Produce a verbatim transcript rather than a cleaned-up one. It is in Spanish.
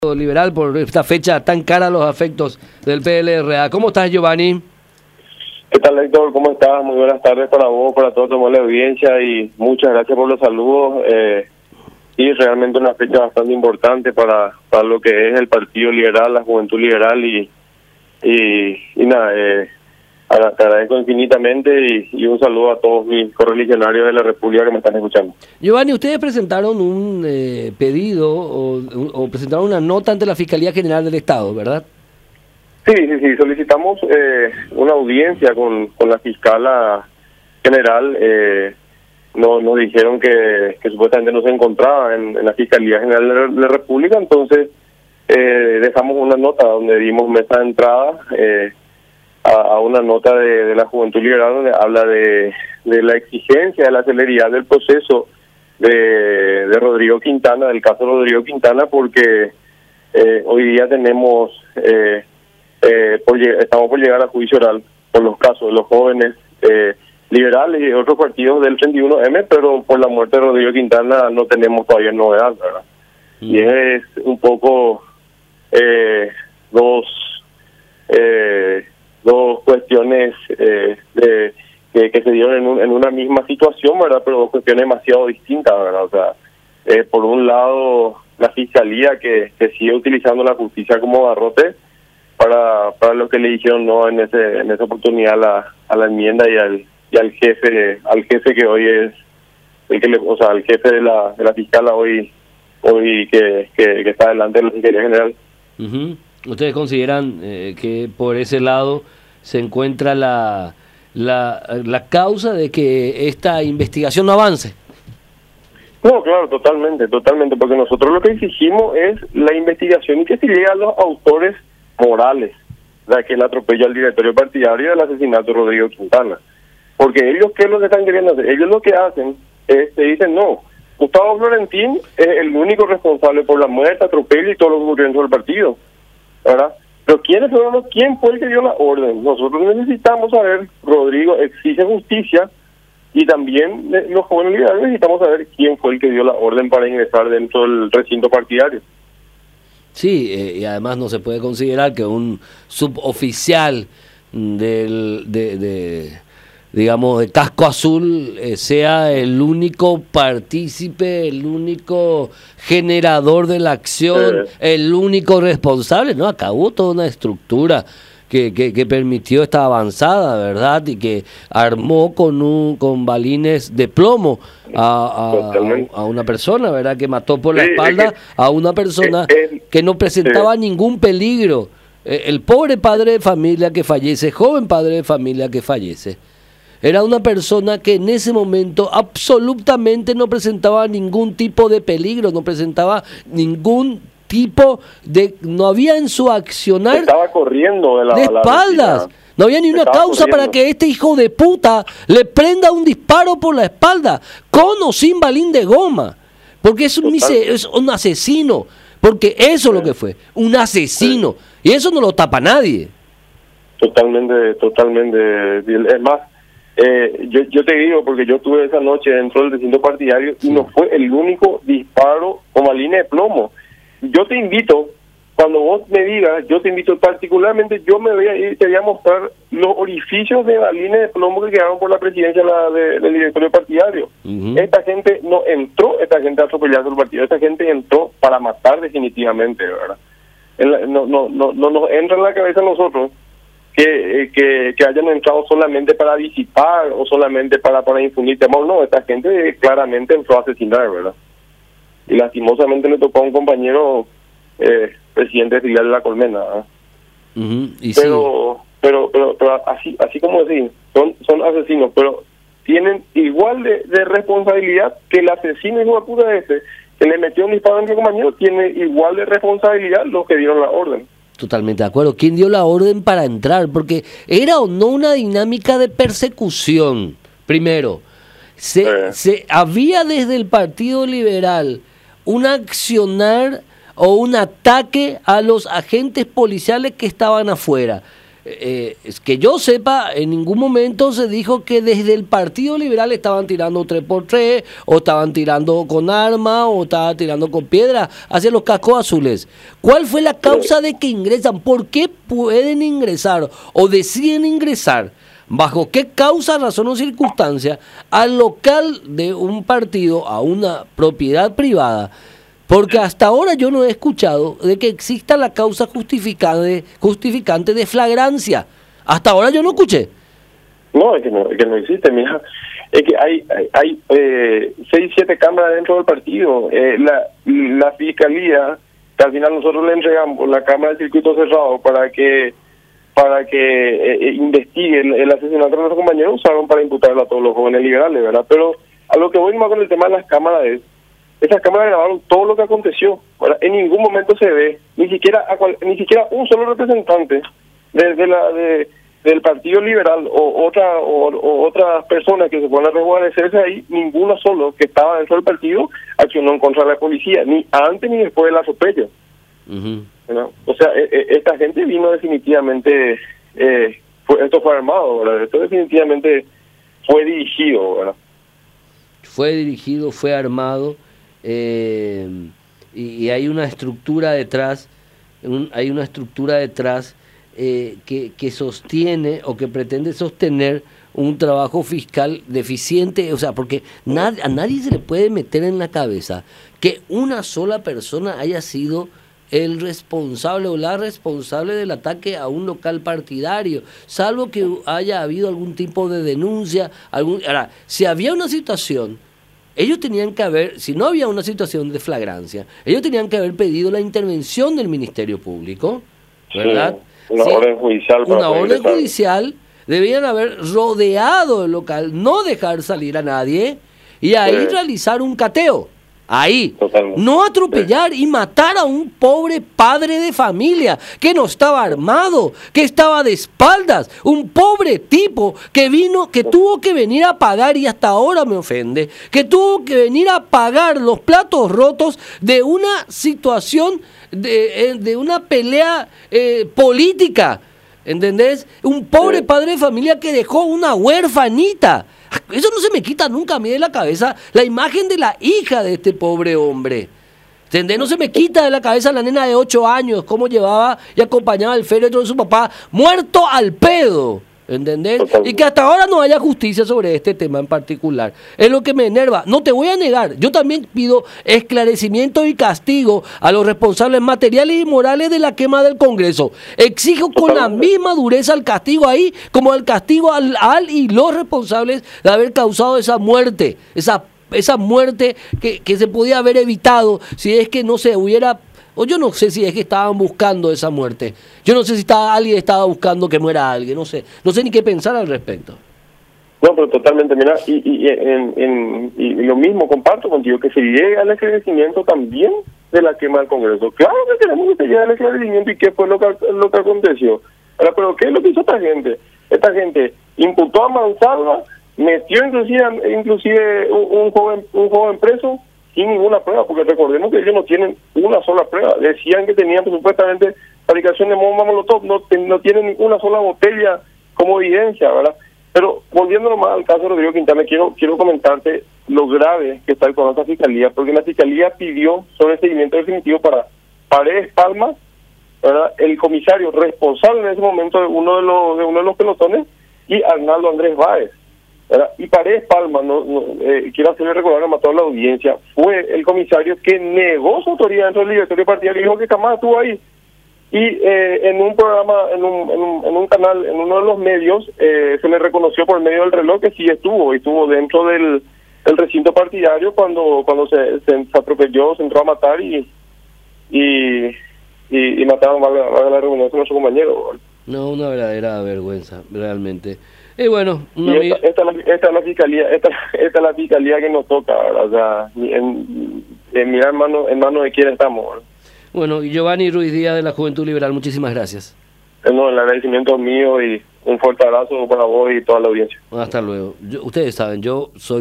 Liberal por esta fecha tan cara a los afectos del P L R A. ¿Cómo estás, Giovanni? ¿Qué tal, Héctor? ¿Cómo estás? Muy buenas tardes para vos, para toda tu buena audiencia y muchas gracias por los saludos. Eh, y realmente una fecha bastante importante para, para lo que es el Partido Liberal, la Juventud Liberal y, y, y nada, eh, te agradezco infinitamente y, y un saludo a todos mis correligionarios de la República que me están escuchando. Giovanni, ustedes presentaron un eh, pedido o, o presentaron una nota ante la Fiscalía General del Estado, ¿verdad? Sí, sí, sí, solicitamos eh, una audiencia con, con la fiscala general. Eh, no, nos dijeron que, que supuestamente no se encontraba en, en la Fiscalía General de la, de la República, entonces eh, dejamos una nota donde dimos mesa de entrada eh, a, a una nota de, de la Juventud Liberal donde habla de, de la exigencia, de la celeridad del proceso de, de Rodrigo Quintana, del caso Rodrigo Quintana, porque eh, hoy día tenemos... Eh, Eh, por, estamos por llegar a juicio oral por los casos de los jóvenes eh, liberales y otros partidos del treinta y uno eme, pero por la muerte de Rodrigo Quintana no tenemos todavía novedad, ¿verdad? Mm. Y es un poco eh, dos eh, dos cuestiones eh, de, que, que se dieron en, un, en una misma situación, ¿verdad? Pero dos cuestiones demasiado distintas, ¿verdad? O sea, eh, por un lado, la fiscalía que, que sigue utilizando la justicia como garrote para para lo que le dijeron no en ese en esa oportunidad a la, a la enmienda y al y al jefe al jefe que hoy es el que le, o sea el jefe de la de la fiscala hoy hoy que que, que está delante de la Fiscalía General. Uh-huh. ¿Ustedes consideran eh, que por ese lado se encuentra la la la causa de que esta investigación no avance? No, claro, totalmente, totalmente, porque nosotros lo que exigimos es la investigación y que se llegue a los autores morales de aquel atropello al directorio partidario del asesinato de Rodrigo Quintana. Porque ellos, ¿qué es lo que están queriendo hacer? Ellos lo que hacen es, te dicen, no, Gustavo Florentín es el único responsable por la muerte, atropello y todo lo que ocurrió dentro del partido, ¿verdad? Pero ¿quiénes fueron los, quién fue el que dio la orden? Nosotros necesitamos saber, Rodrigo exige justicia, y también los jóvenes liberales necesitamos saber quién fue el que dio la orden para ingresar dentro del recinto partidario. Sí, eh, y además no se puede considerar que un suboficial del, de, de digamos, de casco azul eh, sea el único partícipe, el único generador de la acción, eh. el único responsable. No, acá hubo toda una estructura que, que, que permitió esta avanzada, ¿verdad? Y que armó con un con balines de plomo a, a, a una persona, ¿verdad? Que mató por la sí, espalda es que, a una persona es, es, que no presentaba sí. ningún peligro. El pobre padre de familia que fallece, joven padre de familia que fallece, era una persona que en ese momento absolutamente no presentaba ningún tipo de peligro, no presentaba ningún tipo de, no había en su accionar, estaba corriendo de, la, de espaldas, la no había ni una estaba causa corriendo. para que este hijo de puta le prenda un disparo por la espalda, con o sin balín de goma, porque es un, mise, es un asesino, porque eso sí. es lo que fue, un asesino, sí. y eso no lo tapa nadie. Totalmente, totalmente, es más, eh, yo, yo te digo, porque yo estuve esa noche dentro del recinto partidario sí. y no fue el único disparo con balines de plomo. Yo te invito, cuando vos me digas, yo te invito particularmente, yo me voy a ir, te voy a mostrar los orificios de balines de plomo que quedaron por la presidencia la de, del directorio partidario. Uh-huh. Esta gente no entró, esta gente a atropellar el partido, esta gente entró para matar definitivamente, ¿verdad? La, no, no, no, no nos entra en la cabeza a nosotros que, eh, que, que hayan entrado solamente para disipar o solamente para, para infundir temor. No, esta gente claramente entró a asesinar, ¿verdad? Y lastimosamente le tocó a un compañero eh, presidente de filial de la Colmena, ¿eh? uh-huh, y pero, sí. pero pero pero así así como decir son son asesinos, pero tienen igual de, de responsabilidad que el asesino hijo de puta ese que le metió un disparo a mi compañero, tiene igual de responsabilidad los que dieron la orden. Totalmente de acuerdo. ¿Quién dio la orden para entrar? Porque era o no una dinámica de persecución. Primero, se, eh. se había desde el Partido Liberal un accionar o un ataque a los agentes policiales que estaban afuera. eh, es que yo sepa, en ningún momento se dijo que desde el Partido Liberal estaban tirando tres por tres, o estaban tirando con armas, o estaban tirando con piedra hacia los cascos azules. ¿Cuál fue la causa de que ingresan? ¿Por qué pueden ingresar o deciden ingresar? ¿Bajo qué causa, razón o circunstancia al local de un partido, a una propiedad privada? Porque hasta ahora yo no he escuchado de que exista la causa justificante, justificante de flagrancia. Hasta ahora yo no escuché. No, es que no, es que no existe, mira. Es que hay hay, hay eh, seis, siete cámaras dentro del partido. Eh, la, la fiscalía, que al final nosotros le entregamos la cámara de circuito cerrado para que para que eh, investigue el, el asesinato de nuestros compañeros, usaron para imputarlo a todos los jóvenes liberales, ¿verdad? Pero a lo que voy más con el tema de las cámaras es, esas cámaras grabaron todo lo que aconteció, ¿verdad? En ningún momento se ve, ni siquiera a cual, ni siquiera un solo representante de, de la de, del Partido Liberal o otra o, o otras personas que se puedan a resguardarse ahí, ninguno solo que estaba dentro del partido accionó en contra de la policía, ni antes ni después de la atropello. Uh-huh. ¿No? O sea, e, e, esta gente vino definitivamente, eh, fue, esto fue armado, ¿verdad? Esto definitivamente fue dirigido, ¿verdad? Fue dirigido, fue armado, eh, y, y hay una estructura detrás, un, hay una estructura detrás eh, que, que sostiene o que pretende sostener un trabajo fiscal deficiente, o sea, porque nad, a nadie se le puede meter en la cabeza que una sola persona haya sido el responsable o la responsable del ataque a un local partidario, salvo que haya habido algún tipo de denuncia. Algún, ahora, si había una situación, ellos tenían que haber, si no había una situación de flagrancia, ellos tenían que haber pedido la intervención del Ministerio Público, ¿verdad? Sí, una sí, orden judicial. Una orden judicial, debían haber rodeado el local, no dejar salir a nadie, y ahí sí. realizar un cateo. Ahí, Totalmente. no atropellar y matar a un pobre padre de familia que no estaba armado, que estaba de espaldas, un pobre tipo que vino, que tuvo que venir a pagar, y hasta ahora me ofende, que tuvo que venir a pagar los platos rotos de una situación, de, de una pelea eh, política, ¿entendés? Un pobre padre de familia que dejó una huérfanita. Eso no se me quita nunca a mí de la cabeza, la imagen de la hija de este pobre hombre. ¿Entendés? No se me quita de la cabeza la nena de ocho años, cómo llevaba y acompañaba el féretro de su papá, muerto al pedo. ¿Entendés? Y que hasta ahora no haya justicia sobre este tema en particular. Es lo que me enerva. No te voy a negar, yo también pido esclarecimiento y castigo a los responsables materiales y morales de la quema del Congreso. Exijo con la misma dureza el castigo ahí, como el castigo al, al y los responsables de haber causado esa muerte, esa, esa muerte que, que se podía haber evitado si es que no se hubiera... O yo no sé si es que estaban buscando esa muerte. Yo no sé si estaba, alguien estaba buscando que muera alguien. No sé. No sé ni qué pensar al respecto. No, pero totalmente. Mira, y, y, en, en, y lo mismo comparto contigo, que se llegue al esclarecimiento también de la quema del Congreso. Claro que queremos que se llegue al esclarecimiento y qué fue lo que, lo que aconteció. Ahora, pero ¿qué es lo que hizo esta gente? Esta gente imputó a Mansalva, metió inclusive, inclusive un, un joven un joven preso, sin ninguna prueba, porque recordemos que ellos no tienen una sola prueba. Decían que tenían pues, supuestamente fabricación de bomba molotov, no, no tienen ninguna sola botella como evidencia, ¿verdad? Pero volviéndolo más al caso de Rodrigo Quintana, quiero quiero comentarte lo grave que está con esta fiscalía, porque la fiscalía pidió sobre el seguimiento definitivo para Paredes Palma, ¿verdad? El comisario responsable en ese momento de uno de los de uno de los pelotones, y Arnaldo Andrés Báez. Y Paredes Palma, no, no, eh, quiero hacerle recordar a toda la audiencia, fue el comisario que negó su autoridad dentro del directorio partidario y dijo que jamás estuvo ahí. Y eh, en un programa, en un, en, un, en un canal, en uno de los medios, eh, se le reconoció por medio del reloj que sí estuvo, y estuvo dentro del, del recinto partidario cuando cuando se, se, se atropelló, se entró a matar y y, y, y mataron a la, a la reunión de nuestro compañero. No, una verdadera vergüenza, realmente. Y bueno, y esta, esta, esta es la fiscalía, esta, esta es la fiscalía que nos toca, ¿verdad? O sea, en, en mirar en mano, en mano de quién estamos, ¿verdad? Bueno, y Giovanni Ruiz Díaz de la Juventud Liberal, muchísimas gracias. No, el agradecimiento mío y un fuerte abrazo para vos y toda la audiencia. Hasta luego. Yo, ustedes saben, yo soy